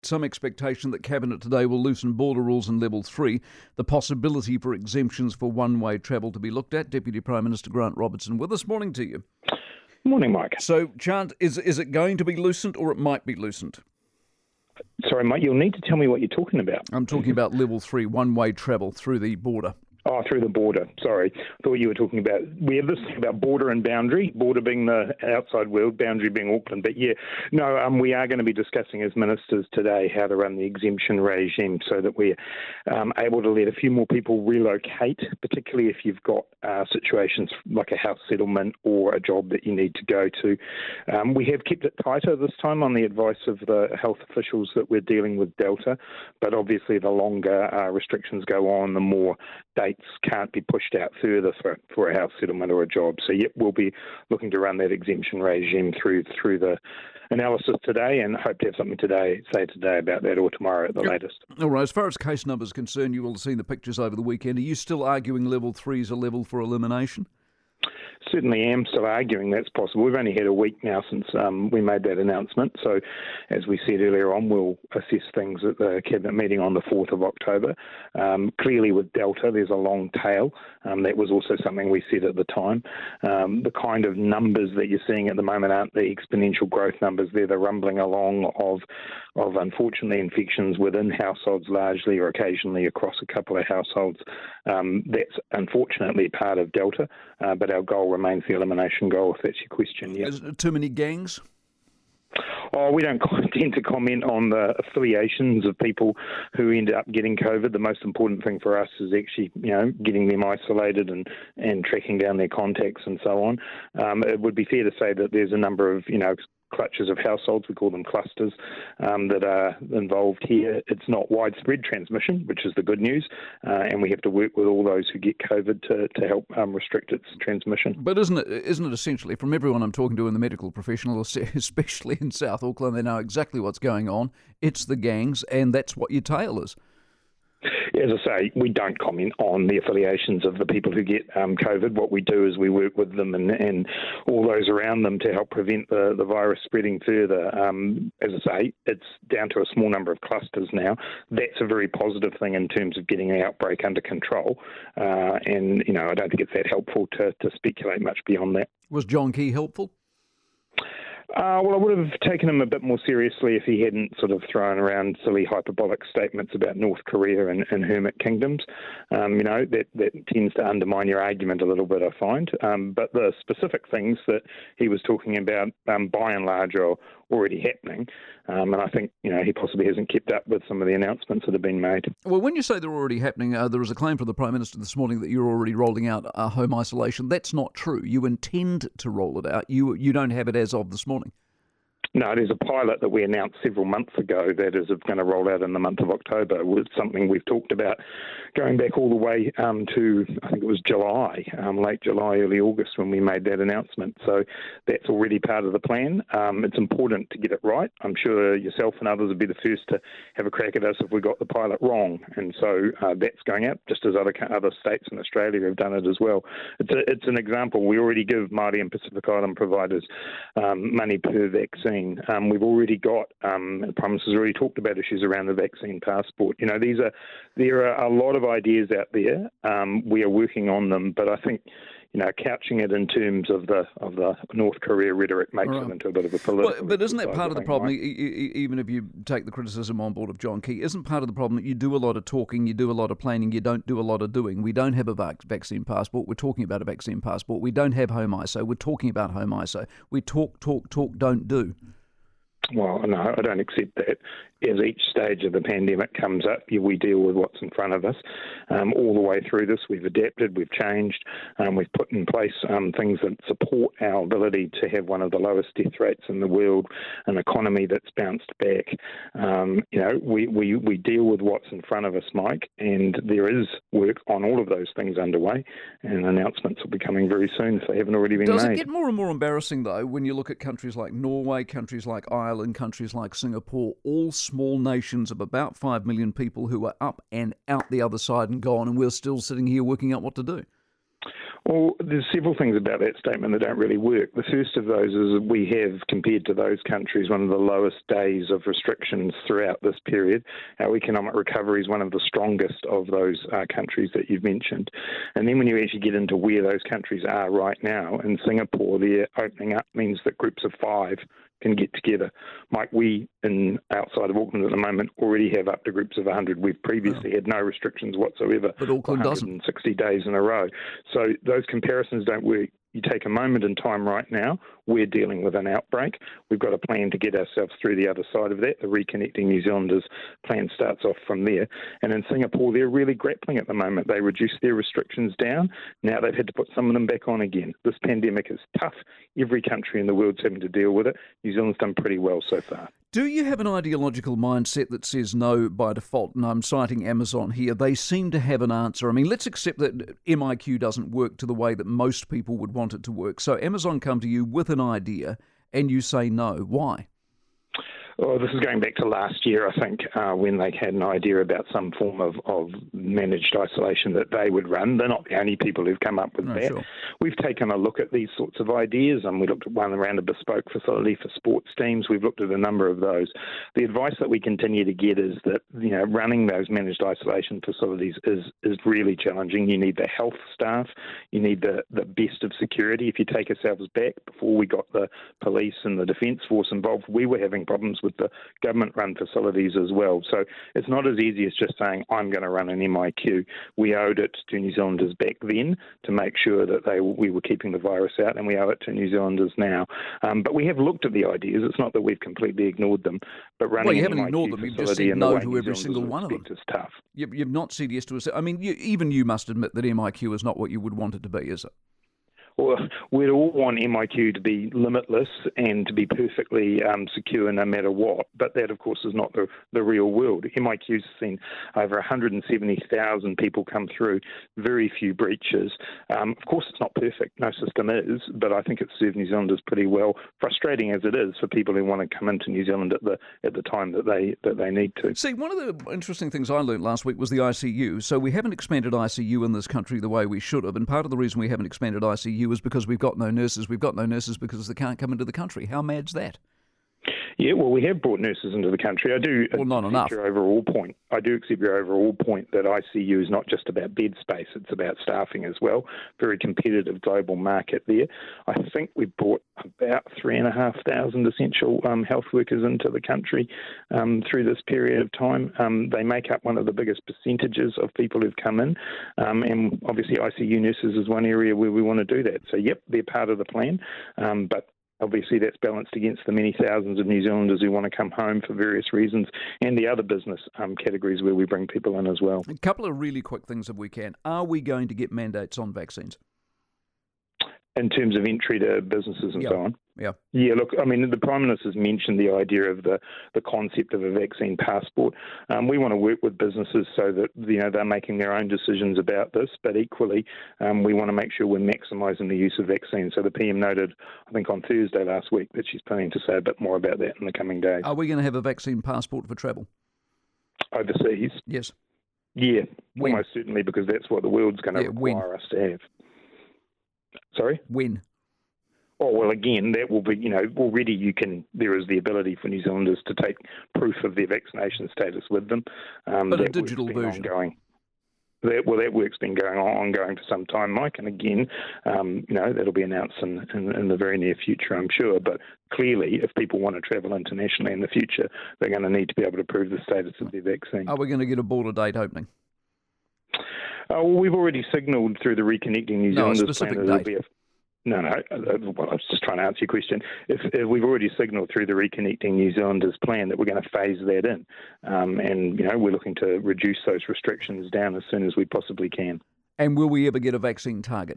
some expectation that Cabinet today will loosen border rules in level 3, the possibility for exemptions for one-way travel to be looked at. Deputy Prime Minister Grant Robertson with us. Morning to you. Morning, Mike. So, Chant, is it going to be loosened or it might be loosened? Sorry, Mike, you'll need to tell me what you're talking about. I'm talking about level 3, one-way travel through the border. Oh, through the border. Sorry. I thought you were talking about, we have this thing about border and boundary, border being the outside world, boundary being Auckland. But yeah, no, we are going to be discussing as ministers today how to run the exemption regime so that we're able to let a few more people relocate, particularly if you've got situations like a house settlement or a job that you need to go to. We have kept it tighter this time on the advice of the health officials that we're dealing with Delta, but obviously the longer restrictions go on, the more dates can't be pushed out further for a house settlement or a job. So, yep, we'll be looking to run that exemption regime through the analysis today and hope to have something to say today about that or tomorrow at the latest. All right, as far as case numbers are concerned, you will have seen the pictures over the weekend. Are you still arguing level 3 is a level for elimination? Certainly am still arguing that's possible. We've only had a week now since we made that announcement. So, as we said earlier on, we'll assess things at the Cabinet meeting on the 4th of October. Clearly with Delta, there's a long tail. That was also something we said at the time. The kind of numbers that you're seeing at the moment aren't the exponential growth numbers. They're the rumbling along of unfortunately, infections within households largely or occasionally across a couple of households. That's unfortunately part of Delta, but our goal remains the elimination goal, if that's your question. Yeah. Is it too many gangs? Oh, we don't tend to comment on the affiliations of people who end up getting COVID. The most important thing for us is actually, getting them isolated and tracking down their contacts and so on. It would be fair to say that there's a number of, clutches of households, we call them clusters, that are involved here. It's not widespread transmission, which is the good news, and we have to work with all those who get COVID to help restrict its transmission. But isn't it essentially, from everyone I'm talking to in the medical professional, especially in South Auckland, they know exactly what's going on. It's the gangs, and that's what your tail is. As I say, we don't comment on the affiliations of the people who get COVID. What we do is we work with them and all those around them to help prevent the virus spreading further. As I say, it's down to a small number of clusters now. That's a very positive thing in terms of getting the outbreak under control. And I don't think it's that helpful to speculate much beyond that. Was John Key helpful? Well, I would have taken him a bit more seriously if he hadn't sort of thrown around silly hyperbolic statements about North Korea and hermit kingdoms. That tends to undermine your argument a little bit, I find. But the specific things that he was talking about, by and large, are already happening. And I think, he possibly hasn't kept up with some of the announcements that have been made. Well, when you say they're already happening, there was a claim from the Prime Minister this morning that you're already rolling out home isolation. That's not true. You intend to roll it out. You don't have it as of this morning. No, there's a pilot that we announced several months ago that is going to roll out in the month of October. It was something we've talked about going back all the way to, I think it was July, late July, early August when we made that announcement. So that's already part of the plan. It's important to get it right. I'm sure yourself and others would be the first to have a crack at us if we got the pilot wrong. And so that's going out, just as other states in Australia have done it as well. It's an example. We already give Māori and Pacific Island providers money per vaccine. We've already got, the Prime Minister's already talked about issues around the vaccine passport. There are a lot of ideas out there. We are working on them, but I think, couching it in terms of the North Korea rhetoric makes it into a bit of a political. But isn't that part of the problem, even if you take the criticism on board of John Key, isn't part of the problem that you do a lot of talking, you do a lot of planning, you don't do a lot of doing? We don't have a vaccine passport, we're talking about a vaccine passport. We don't have home ISO, we're talking about home ISO. We talk, don't do. Well, no, I don't accept that. As each stage of the pandemic comes up, we deal with what's in front of us. All the way through this, we've adapted, we've changed, we've put in place things that support our ability to have one of the lowest death rates in the world, an economy that's bounced back. We deal with what's in front of us, Mike, and there is work on all of those things underway, and announcements will be coming very soon if they haven't already been made. Does it get more and more embarrassing, though, when you look at countries like Norway, countries like Ireland, countries like Singapore, all small nations of about 5 million people who are up and out the other side and gone, and we're still sitting here working out what to do? Well, there's several things about that statement that don't really work. The first of those is we have, compared to those countries, one of the lowest days of restrictions throughout this period. Our economic recovery is one of the strongest of those countries that you've mentioned. And then when you actually get into where those countries are right now, in Singapore, their opening up means that groups of 5 can get together. Mike, we outside of Auckland at the moment already have up to groups of 100. We've previously had no restrictions whatsoever. But Auckland doesn't. 160 days in a row. So those comparisons don't work. You take a moment in time right now, we're dealing with an outbreak. We've got a plan to get ourselves through the other side of that. The Reconnecting New Zealanders plan starts off from there. And in Singapore, they're really grappling at the moment. They reduced their restrictions down. Now they've had to put some of them back on again. This pandemic is tough. Every country in the world's having to deal with it. New Zealand's done pretty well so far. Do you have an ideological mindset that says no by default? And I'm citing Amazon here. They seem to have an answer. I mean, let's accept that MIQ doesn't work to the way that most people would want it to work. So Amazon come to you with an idea and you say no. Why? Oh, this is going back to last year, I think, when they had an idea about some form of managed isolation that they would run. They're not the only people who've come up with that. Sure. We've taken a look at these sorts of ideas, and we looked at one around a bespoke facility for sports teams. We've looked at a number of those. The advice that we continue to get is that, running those managed isolation facilities is really challenging. You need the health staff. You need the best of security. If you take ourselves back, before we got the police and the Defence Force involved, we were having problems with the government-run facilities as well. So it's not as easy as just saying, I'm going to run an MIQ. We owed it to New Zealanders back then to make sure that we were keeping the virus out, and we owe it to New Zealanders now. But we have looked at the ideas. It's not that we've completely ignored them. But running you haven't ignored them. You've just said no to every single one of them. Is tough. You've not said yes to us. I mean, even you must admit that MIQ is not what you would want it to be, is it? Well, we'd all want MIQ to be limitless and to be perfectly secure no matter what, but that, of course, is not the real world. MIQ's seen over 170,000 people come through, very few breaches. Of course, it's not perfect. No system is, but I think it's served New Zealanders pretty well, frustrating as it is for people who want to come into New Zealand at the time that they need to. See, one of the interesting things I learned last week was the ICU. So we haven't expanded ICU in this country the way we should have, and part of the reason we haven't expanded ICU is because we've got no nurses. We've got no nurses because they can't come into the country. How mad's that? Yeah, well, we have brought nurses into the country. I do accept your overall point. I do accept your overall point that ICU is not just about bed space, it's about staffing as well. Very competitive global market there. I think we brought about 3,500 essential health workers into the country through this period of time. They make up one of the biggest percentages of people who've come in, and obviously ICU nurses is one area where we want to do that. So, yep, they're part of the plan, but obviously, that's balanced against the many thousands of New Zealanders who want to come home for various reasons, and the other business categories where we bring people in as well. A couple of really quick things if we can. Are we going to get mandates on vaccines? In terms of entry to businesses and so on? Yeah, look, I mean, the Prime Minister's mentioned the idea of the concept of a vaccine passport. We want to work with businesses so that, they're making their own decisions about this, but equally, we want to make sure we're maximising the use of vaccines. So the PM noted, I think on Thursday last week, that she's planning to say a bit more about that in the coming days. Are we going to have a vaccine passport for travel? Overseas? Yes. Yeah, almost certainly, because that's what the world's going to require us to have. Sorry? When? Oh, well, again, that will be, already there is the ability for New Zealanders to take proof of their vaccination status with them. But a digital version. That work's been ongoing for some time, Mike, and again, that'll be announced in the very near future, I'm sure. But clearly, if people want to travel internationally in the future, they're going to need to be able to prove the status of their vaccine. Are we going to get a border date opening? Well, we've already signalled through the Reconnecting New Zealanders plan that there'll be No. Well, I was just trying to answer your question. If we've already signalled through the Reconnecting New Zealanders plan that we're going to phase that in, and we're looking to reduce those restrictions down as soon as we possibly can. And will we ever get a vaccine target?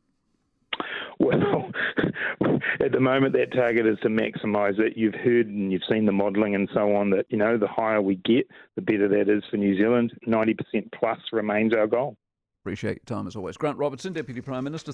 Well, at the moment, that target is to maximise it. You've heard and you've seen the modelling and so on that, the higher we get, the better that is for New Zealand. 90% plus remains our goal. Appreciate your time as always. Grant Robertson, Deputy Prime Minister.